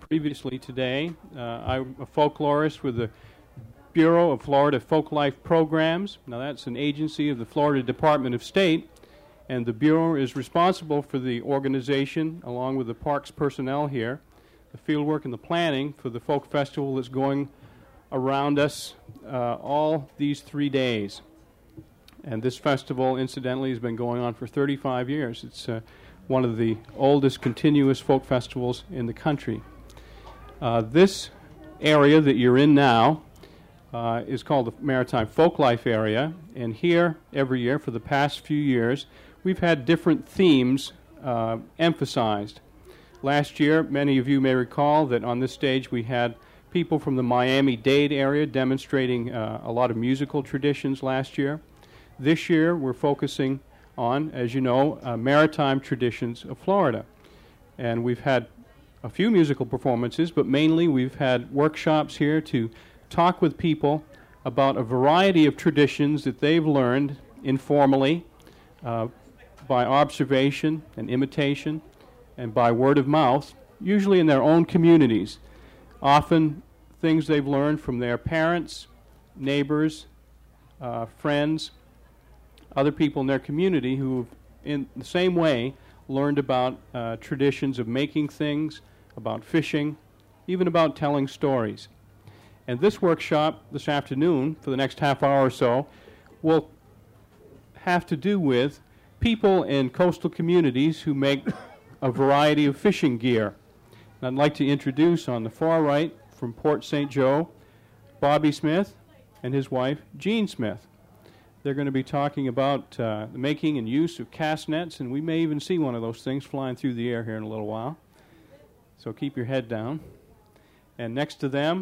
previously today. I'm a folklorist with the Bureau of Florida Folklife Programs. Now that's an agency of the Florida Department of State, and the Bureau is responsible for the organization, along with the parks personnel here, the fieldwork and the planning for the folk festival that's going around us all these 3 days. And this festival, incidentally, has been going on for 35 years. It's one of the oldest continuous folk festivals in the country. This area that you're in now is called the Maritime Folklife Area, and here, every year, for the past few years, we've had different themes emphasized. Last year, many of you may recall that on this stage we had people from the Miami-Dade area demonstrating a lot of musical traditions last year. This year, we're focusing on, as you know, maritime traditions of Florida. And we've had a few musical performances, but mainly we've had workshops here to talk with people about a variety of traditions that they've learned informally by observation and imitation and by word of mouth, usually in their own communities. Often things they've learned from their parents, neighbors, friends, other people in their community who, in the same way, learned about traditions of making things, about fishing, even about telling stories. And this workshop this afternoon, for the next half hour or so, will have to do with people in coastal communities who make a variety of fishing gear. And I'd like to introduce on the far right from Port St. Joe, Bobby Smith and his wife, Jean Smith. They're going to be talking about the making and use of cast nets, and we may even see one of those things flying through the air here in a little while. So keep your head down. And next to them,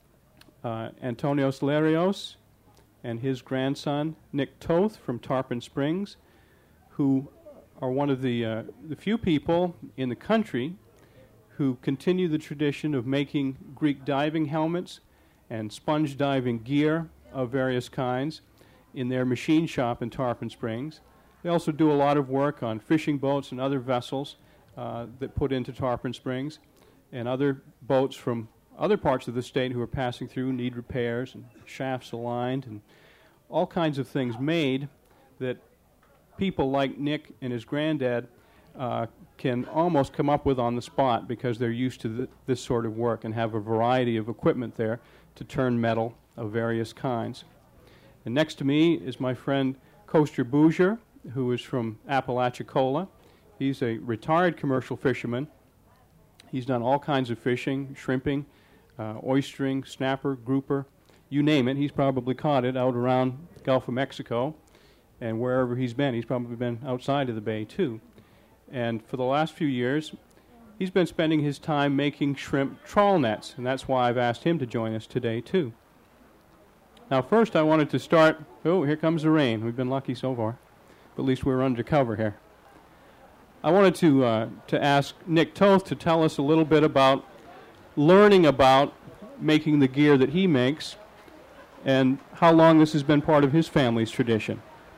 Antonio Larios and his grandson, Nick Toth from Tarpon Springs, who are one of the few people in the country who continue the tradition of making Greek diving helmets and sponge diving gear of various kinds in their machine shop in Tarpon Springs. They also do a lot of work on fishing boats and other vessels that put into Tarpon Springs, and other boats from other parts of the state who are passing through need repairs and shafts aligned and all kinds of things made that people like Nick and his granddad can almost come up with on the spot because they're used to this sort of work and have a variety of equipment there to turn metal of various kinds. And next to me is my friend Koster Bouger, who is from Apalachicola. He's a retired commercial fisherman. He's done all kinds of fishing, shrimping, oystering, snapper, grouper, you name it. He's probably caught it out around the Gulf of Mexico, and wherever he's probably been outside of the bay too. And for the last few years, he's been spending his time making shrimp trawl nets, and that's why I've asked him to join us today too. Now first I wanted to start, here comes the rain. We've been lucky so far, but at least we're under cover here. I wanted to ask Nick Toth to tell us a little bit about learning about making the gear that he makes and how long this has been part of his family's tradition.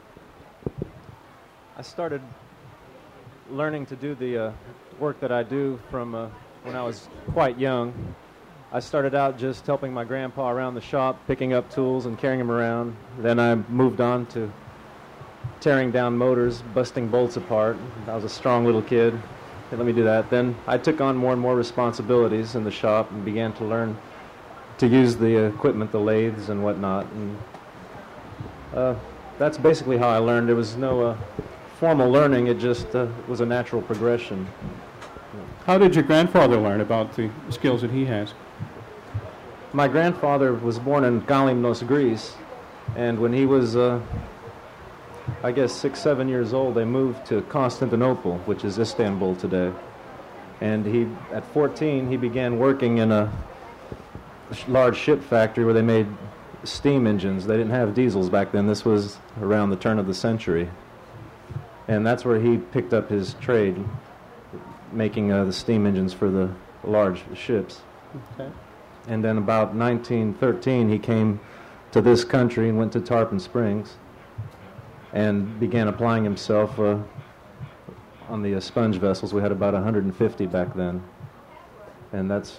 I started learning to do the work that I do from when I was quite young. I started out just helping my grandpa around the shop, picking up tools and carrying them around. Then I moved on to tearing down motors, busting bolts apart. I was a strong little kid. They let me do that. Then I took on more and more responsibilities in the shop and began to learn to use the equipment, the lathes and whatnot. And that's basically how I learned. There was no formal learning. It just was a natural progression. How did your grandfather learn about the skills that he has? My grandfather was born in Galimnos, Greece, and when he was, I guess, 6, 7 years old, they moved to Constantinople, which is Istanbul today. And at 14, he began working in a large ship factory where they made steam engines. They didn't have diesels back then. This was around the turn of the century. And that's where he picked up his trade, making the steam engines for the large ships. Okay. And then about 1913, he came to this country and went to Tarpon Springs and began applying himself on the sponge vessels. We had about 150 back then. and that's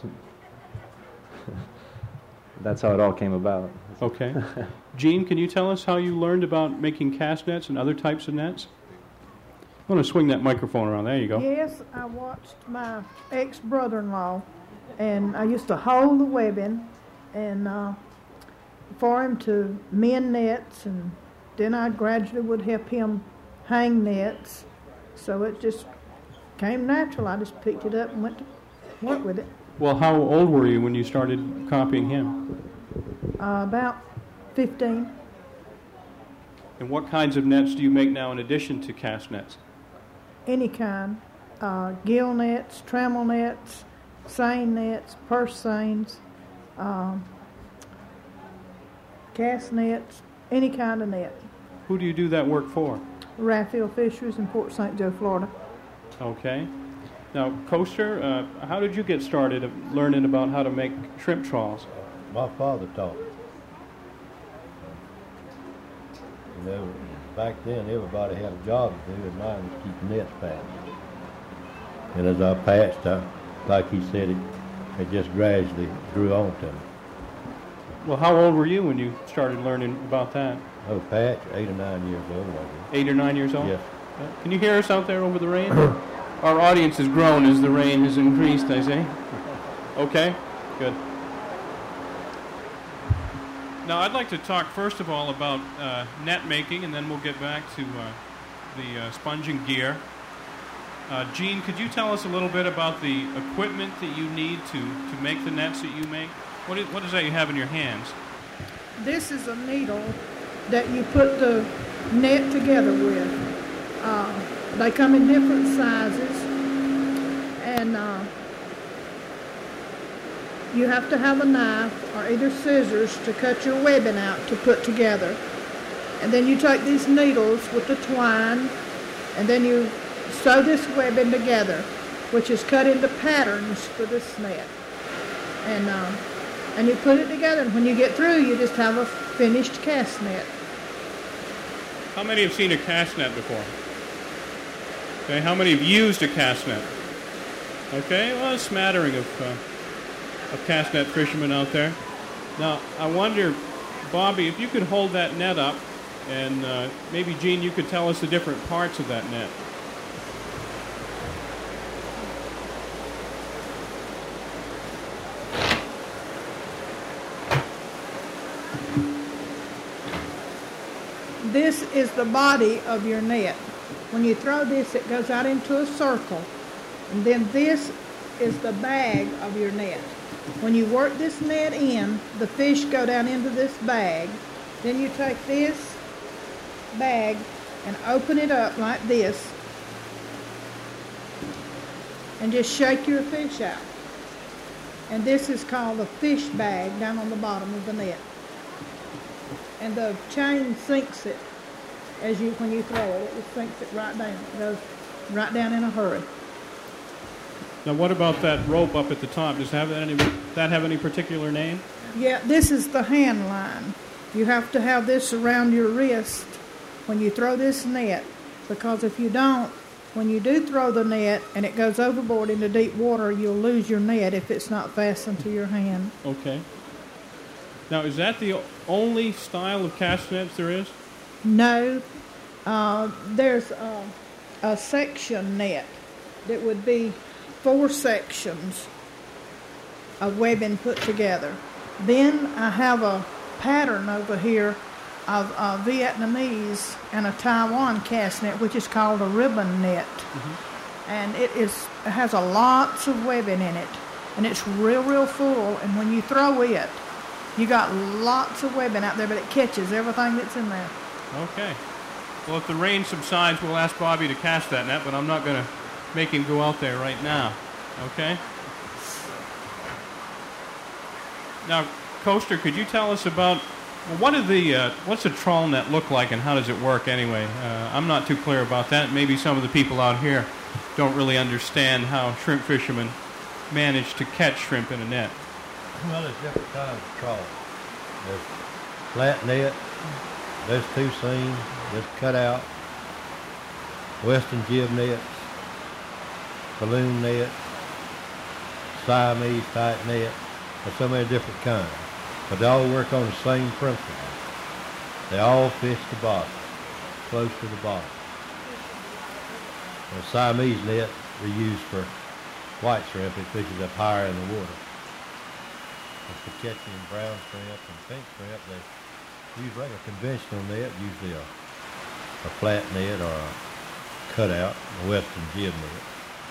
how it all came about. Okay. Gene, can you tell us how you learned about making cast nets and other types of nets? I'm going to swing that microphone around. There you go. Yes, I watched my ex-brother-in-law, and I used to hold the webbing and for him to mend nets, and then I gradually would help him hang nets. So it just came natural. I just picked it up and went to work with it. Well, how old were you when you started copying him? About 15. And what kinds of nets do you make now in addition to cast nets? Any kind. Gill nets, trammel nets, seine nets, purse seines, cast nets, any kind of net. Who do you do that work for? Raphael Fisheries in Port St. Joe, Florida. Okay. Now, Coaster, how did you get started of learning about how to make shrimp trawls? My father taught me. You know, back then everybody had a job to do, and mine was keep nets patched. And as I patched, like he said, it just gradually grew on to me. Well, how old were you when you started learning about that? Oh, patch, 8 or 9 years old, I guess. 8 or 9 years old? Yes. Can you hear us out there over the rain? Our audience has grown as the rain has increased, I say. Okay, good. Now, I'd like to talk first of all about net making, and then we'll get back to the sponging gear. Gene, could you tell us a little bit about the equipment that you need to make the nets that you make? What is that you have in your hands? This is a needle that you put the net together with. They come in different sizes, and you have to have a knife or either scissors to cut your webbing out to put together. And then you take these needles with the twine, and then you sew this webbing together, which is cut into patterns for this net. And you put it together, and when you get through, you just have a finished cast net. How many have seen a cast net before? Okay, how many have used a cast net? Okay, well, a smattering of cast net fishermen out there. Now, I wonder, Bobby, if you could hold that net up, and maybe, Gene, you could tell us the different parts of that net. This is the body of your net. When you throw this, it goes out into a circle. And then this is the bag of your net. When you work this net in, the fish go down into this bag. Then you take this bag and open it up like this and just shake your fish out. And this is called the fish bag down on the bottom of the net. And the chain sinks it when you throw it. It just sinks it right down. It goes right down in a hurry. Now, what about that rope up at the top? Does that have any particular name? Yeah, this is the hand line. You have to have this around your wrist when you throw this net, because if you don't, when you do throw the net and it goes overboard into deep water, you'll lose your net if it's not fastened to your hand. Okay. Now, is that the only style of cast nets there is? No. There's a section net that would be 4 sections of webbing put together. Then I have a pattern over here of a Vietnamese and a Taiwan cast net, which is called a ribbon net. Mm-hmm. And it has a lots of webbing in it, and it's real full, and when you throw it, you got lots of webbing out there, but it catches everything that's in there. Okay. Well, if the rain subsides, we'll ask Bobby to cast that net, but I'm not going to make him go out there right now. Okay? Now, Coaster, could you tell us about what's a trawl net look like, and how does it work anyway? I'm not too clear about that. Maybe some of the people out here don't really understand how shrimp fishermen manage to catch shrimp in a net. Well, there's different kinds of trawl. There's flat net, there's 2 seam, there's cutout, western jib nets, balloon nets, Siamese tight net. There's so many different kinds. But they all work on the same principle. They all fish the bottom, close to the bottom. The Siamese net they use for white shrimp. It fishes up higher in the water. And for catching brown shrimp and pink shrimp, they use like a conventional net, usually a flat net or a cutout, a western jib net.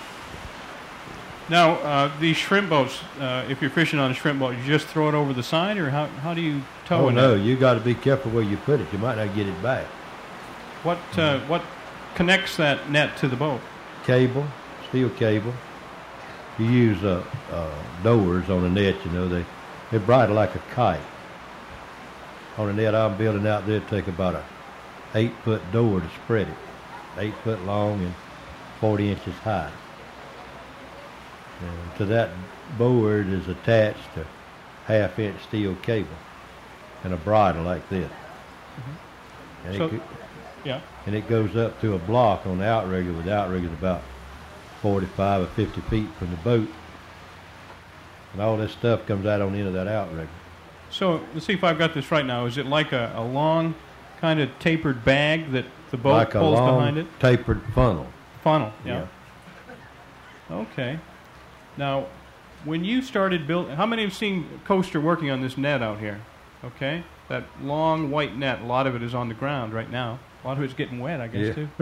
Now, these shrimp boats, if you're fishing on a shrimp boat, you just throw it over the side, or how do you tow it? Oh, no, you got to be careful where you put it. You might not get it back. What connects that net to the boat? Cable, steel cable. You use doors on the net, you know. They're bright like a kite. On the net I'm building out there, take about a 8-foot door to spread it. 8 foot long and 40 inches high. And to that board is attached a 1/2-inch steel cable and a bridle like this. And and it goes up to a block on the outrigger, where the outrigger is about 45 or 50 feet from the boat. And all this stuff comes out on the end of that outrigger. So let's see if I've got this right now. Is it like a long kind of tapered bag that the boat pulls behind it? Like a long tapered funnel. Funnel, yeah. Okay. Now, when you started building, how many have seen Coaster working on this net out here? Okay, that long white net, a lot of it is on the ground right now. A lot of it's getting wet, I guess, too.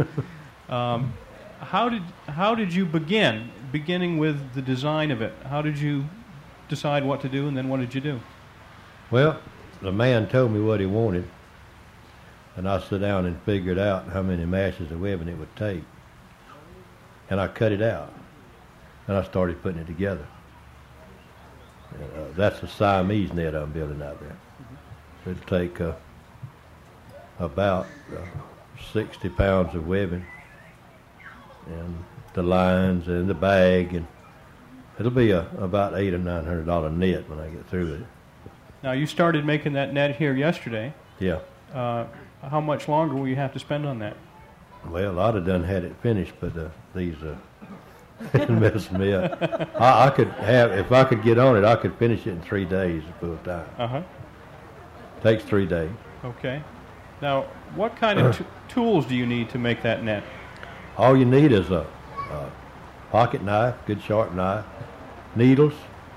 How did you beginning with the design of it? How did you decide what to do, and then what did you do? Well, the man told me what he wanted, and I sat down and figured out how many masses of webbing it would take. And I cut it out, and I started putting it together. That's a Siamese net I'm building out there. It'll take about 60 pounds of webbing, and the lines and the bag, and it'll be about $800 or $900 net when I get through with it. Now, you started making that net here yesterday. Yeah. How much longer will you have to spend on that? Well, I'd have done had it finished, but these messed me up. I could have, if I could get on it, I could finish it in 3 days full time. Takes 3 days. Okay. Now, what kind of tools do you need to make that net? All you need is a pocket knife, good sharp knife, needles,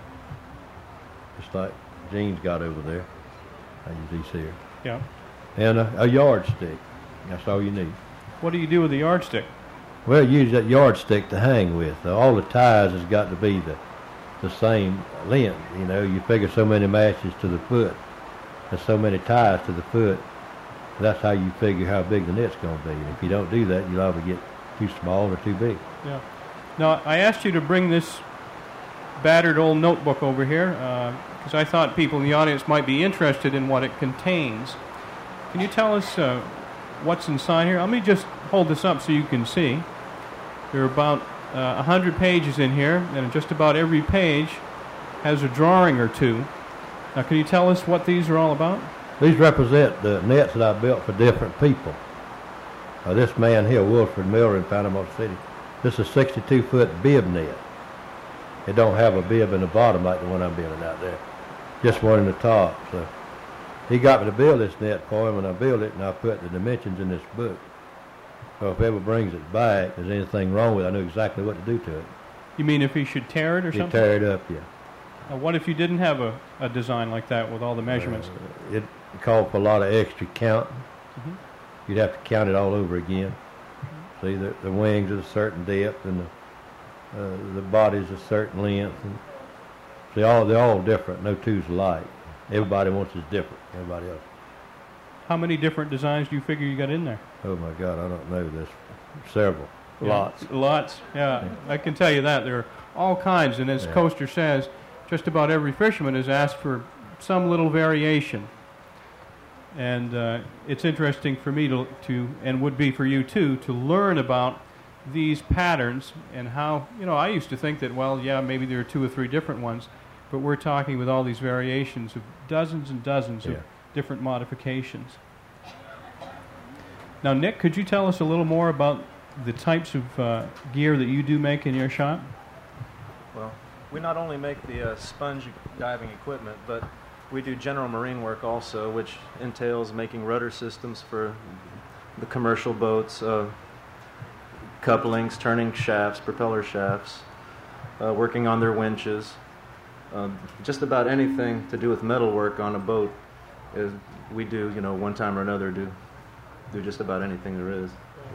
just like Gene's got over there. I use these here. Yeah. And a yardstick. That's all you need. What do you do with the yardstick? Well, use that yardstick to hang with. All the ties has got to be the same length. You know, you figure so many matches to the foot. There's so many ties to the foot. That's how you figure how big the net's going to be. And if you don't do that, you'll either get too small or too big. Yeah. Now, I asked you to bring this battered old notebook over here because I thought people in the audience might be interested in what it contains. Can you tell us what's inside here? Let me just hold this up so you can see. There are about 100 pages in here, and just about every page has a drawing or two. Now, can you tell us what these are all about? These represent the nets that I built for different people. This man here, Wilfred Miller in Panama City, this is a 62-foot bib net. It don't have a bib in the bottom like the one I'm building out there, just one in the top. So he got me to build this net for him, and I built it, and I put the dimensions in this book. So if he ever brings it back, if there's anything wrong with it, I know exactly what to do to it. You mean if he should tear it or something? Tear it up, yeah. Now, what if you didn't have a design like that with all the measurements? It called for a lot of extra counting. You'd have to count it all over again. See, the wings at a certain depth, and the body's a certain length. And see, they're all different. No two's alike. Everybody wants is different. Everybody else. How many different designs do you figure you got in there? Oh my God, I don't know. There's several. Yeah. Lots. Yeah, I can tell you that. There are all kinds, and as Coaster says, just about every fisherman has asked for some little variation. And it's interesting for me to, and would be for you too, to learn about these patterns and how, I used to think that, well, yeah, maybe there are 2 or 3 different ones, but we're talking with all these variations of dozens and dozens of different modifications. Now, Nick, could you tell us a little more about the types of gear that you do make in your shop? Well, We not only make the sponge diving equipment, but we do general marine work also, which entails making rudder systems for the commercial boats, couplings, turning shafts, propeller shafts, working on their winches. Just about anything to do with metal work on a boat, we do, one time or another, do just about anything there is.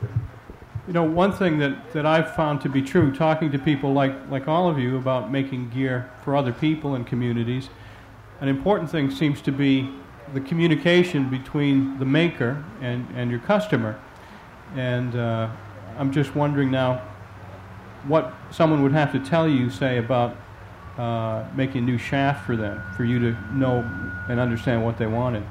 One thing that I've found to be true, talking to people like all of you about making gear for other people and communities, an important thing seems to be the communication between the maker and your customer. And I'm just wondering now what someone would have to tell you, say, about making a new shaft for them, for you to know and understand what they wanted.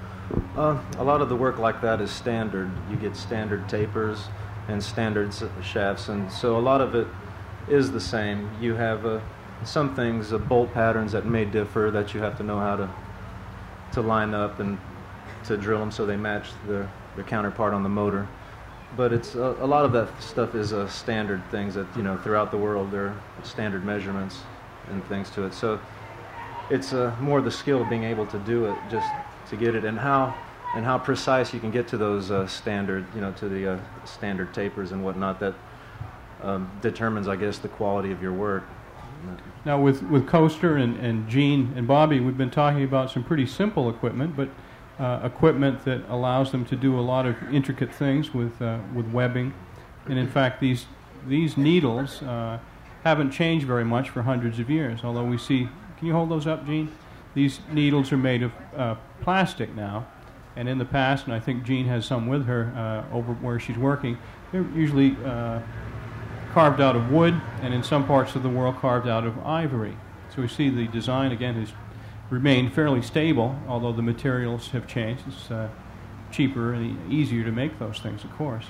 A lot of the work like that is standard. You get standard tapers and standard shafts, and so a lot of it is the same. You have some things, bolt patterns that may differ, that you have to know how to line up and to drill them so they match their counterpart on the motor. But it's a lot of that stuff is standard things that, throughout the world there are standard measurements and things to it. So it's more the skill of being able to do it, just to get it, and how precise you can get to those standard, to the standard tapers and whatnot. That determines, I guess, the quality of your work. Now, with Coaster and Gene and Bobby, we've been talking about some pretty simple equipment, but equipment that allows them to do a lot of intricate things with webbing. And in fact, these needles haven't changed very much for hundreds of years. Although we see, can you hold those up, Gene? These needles are made of plastic now. And in the past, and I think Jean has some with her over where she's working, they're usually carved out of wood, and in some parts of the world carved out of ivory. So we see the design, again, has remained fairly stable, although the materials have changed. It's cheaper and easier to make those things, of course.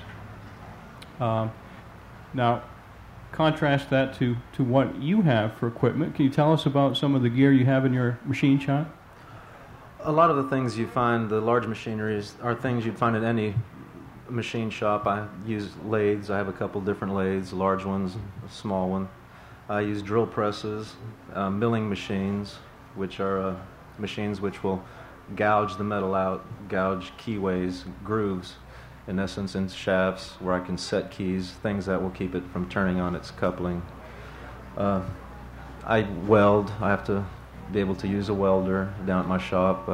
Now, contrast that to what you have for equipment. Can you tell us about some of the gear you have in your machine shop? A lot of the things you find, the large machineries, are things you'd find in any machine shop. I use lathes. I have a couple different lathes, large ones, a small one. I use drill presses, milling machines, which are machines which will gouge the metal out, gouge keyways, grooves, in essence, in shafts where I can set keys, things that will keep it from turning on its coupling. I weld. I have to be able to use a welder down at my shop.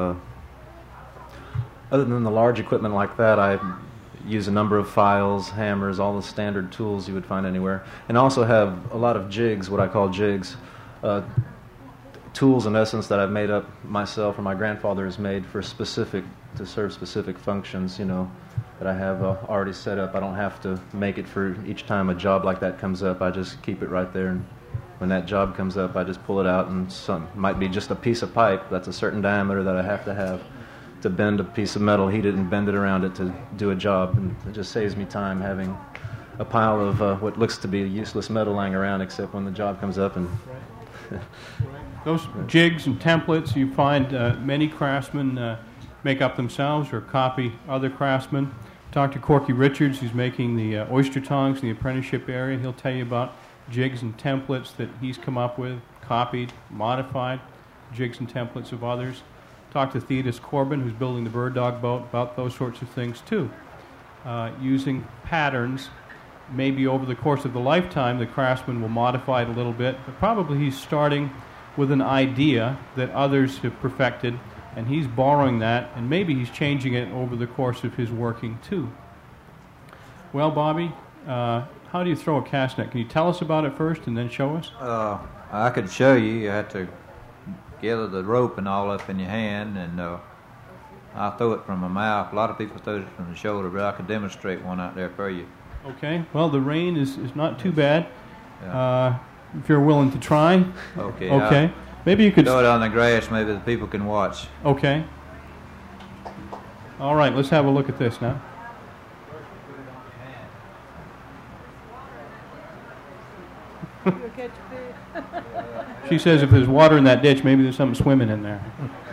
Other than the large equipment like that, I use a number of files, hammers, all the standard tools you would find anywhere, and also have a lot of jigs, what I call jigs, tools in essence that I've made up myself or my grandfather has made to serve specific functions, that I have already set up. I don't have to make it for each time a job like that comes up. I just keep it right there, and when that job comes up, I just pull it out, and might be just a piece of pipe that's a certain diameter that I have to bend a piece of metal, heat it, and bend it around it to do a job. And it just saves me time having a pile of what looks to be useless metal lying around, except when the job comes up. And those jigs and templates you find many craftsmen make up themselves or copy other craftsmen. Talk to Corky Richards, who's making the oyster tongs in the apprenticeship area. He'll tell you about jigs and templates that he's come up with, copied, modified, jigs and templates of others. Talk to Theodis Corbin, who's building the Bird Dog boat, about those sorts of things too. Using patterns, maybe over the course of the lifetime, the craftsman will modify it a little bit, but probably he's starting with an idea that others have perfected, and he's borrowing that, and maybe he's changing it over the course of his working too. Well, Bobby, how do you throw a cast net? Can you tell us about it first and then show us? I could show you. You have to gather the rope and all up in your hand, and I throw it from my mouth. A lot of people throw it from the shoulder, but I could demonstrate one out there for you. Okay. Well, the rain is not too bad. Yeah. If you're willing to try. Okay. Okay. Maybe you could throw it on the grass. Maybe the people can watch. Okay. All right. Let's have a look at this now. She says if there's water in that ditch, maybe there's something swimming in there.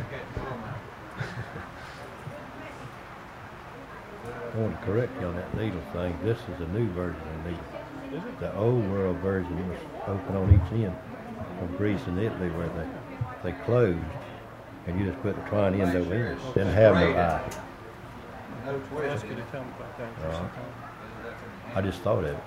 I want to correct you on that needle thing. This is a new version of the needle. The old world version was open on each end. from Greece and Italy where they closed, and you just put the twine end over it. Didn't have no eye. I'll ask you to tell me about that for some time. I just thought of it.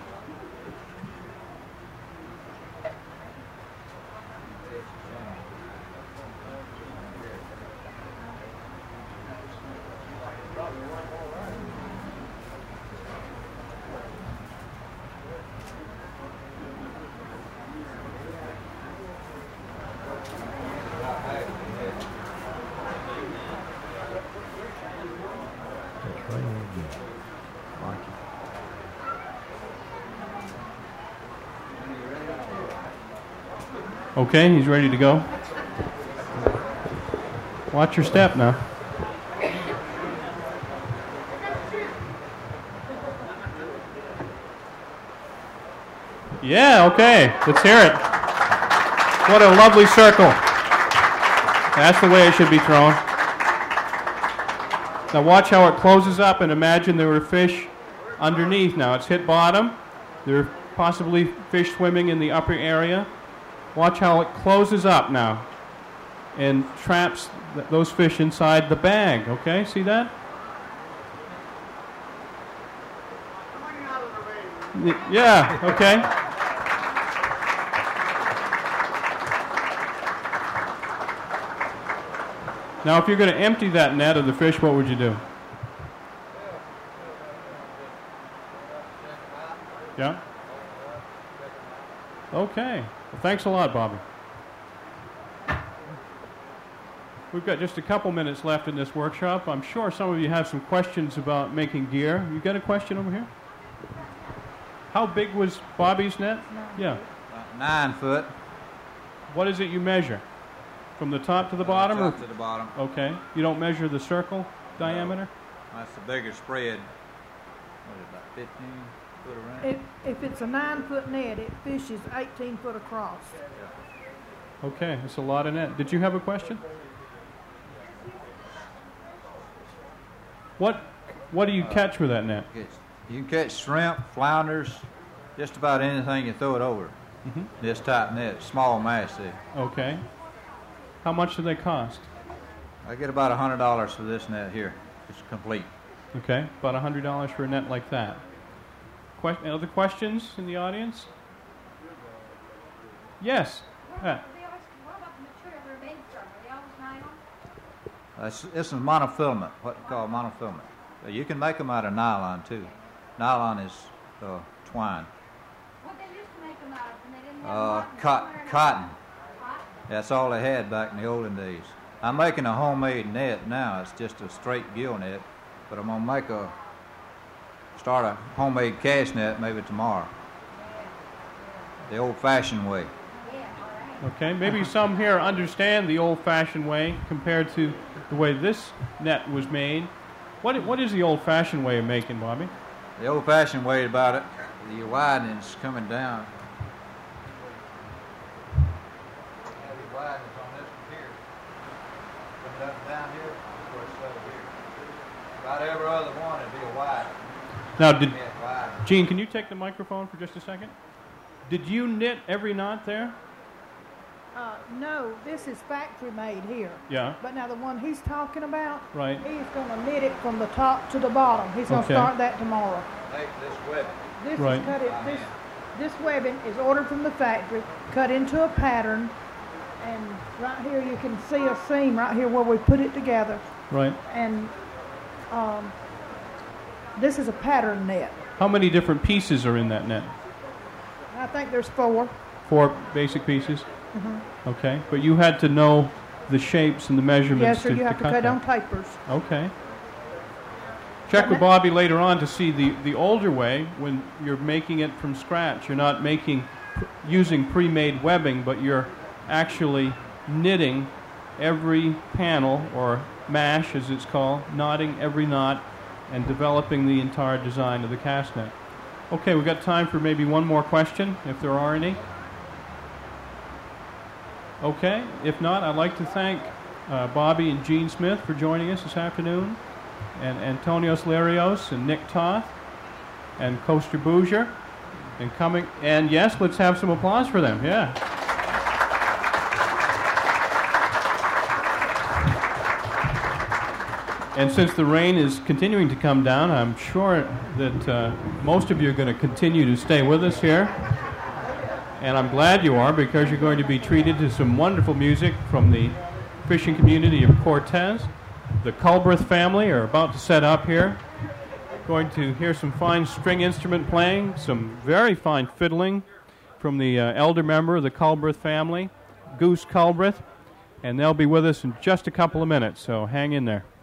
Okay, he's ready to go. Watch your step now. Yeah, okay. Let's hear it. What a lovely circle. That's the way it should be thrown. Now watch how it closes up, and imagine there were fish underneath. Now it's hit bottom. There are possibly fish swimming in the upper area. Watch how it closes up now and traps those fish inside the bag. Okay, see that? Yeah, okay. Now, if you're going to empty that net of the fish, what would you do? Yeah? Okay. Well, thanks a lot, Bobby. We've got just a couple minutes left in this workshop. I'm sure some of you have some questions about making gear. You got a question over here? How big was Bobby's net? Yeah. 9 foot. What is it you measure? From the top to the bottom? Top to the bottom. Okay. You don't measure the circle diameter? That's the bigger spread. What is it, about 15 foot around? If it's a 9-foot net, it fishes 18 foot across. Okay, that's a lot of net. Did you have a question? What do you catch with that net? You can catch shrimp, flounders, just about anything you throw it over. Mm-hmm. This type net, small mass there. Okay. How much do they cost? I get about $100 for this net here. It's complete. Okay, about $100 for a net like that. Other questions in the audience? Yes. Pat. What about the material they're made from? Are they always nylon? It's a monofilament, what we call monofilament. You can make them out of nylon too. Nylon is twine. What they used to make them out of, and they didn't have Cotton. Cotton? That's all they had back in the olden days. I'm making a homemade net now. It's just a straight gill net, but I'm gonna start a homemade cast net maybe tomorrow. The old-fashioned way. Okay, maybe some here understand the old-fashioned way compared to the way this net was made. What is the old-fashioned way of making, Bobby? The old-fashioned way about it, the widening's coming down. The widening's on this one here. Coming up and down here, of course, over here. About every other one would be a wide. Now, Gene, can you take the microphone for just a second? Did you knit every knot there? No, this is factory made here. Yeah. But now the one he's talking about, Right. he's going to knit it from the top to the bottom. He's going to Okay. start that tomorrow. Make this webbing. This Right. is cut it. This webbing is ordered from the factory, cut into a pattern, and right here you can see a seam right here where we put it together. Right. And this is a pattern net. How many different pieces are in that net? I think there's 4. 4 basic pieces? Mm-hmm. Okay. But you had to know the shapes and the measurements Yes, sir. to You have to cut that. on tapers. Okay. Check with Bobby later on to see the older way when you're making it from scratch. You're not using pre-made webbing, but you're actually knitting every panel, or mash as it's called, knotting every knot and developing the entire design of the cast net. Okay, we've got time for maybe one more question, if there are any. Okay, if not, I'd like to thank Bobby and Gene Smith for joining us this afternoon, and Antonios Larios and Nick Toth and Koster Bouger and coming. And yes, let's have some applause for them. Yeah. And since the rain is continuing to come down, I'm sure that most of you are going to continue to stay with us here. And I'm glad you are, because you're going to be treated to some wonderful music from the fishing community of Cortez. The Culbreth family are about to set up here. Going to hear some fine string instrument playing, some very fine fiddling from the elder member of the Culbreth family, Goose Culbreth. And they'll be with us in just a couple of minutes, so hang in there.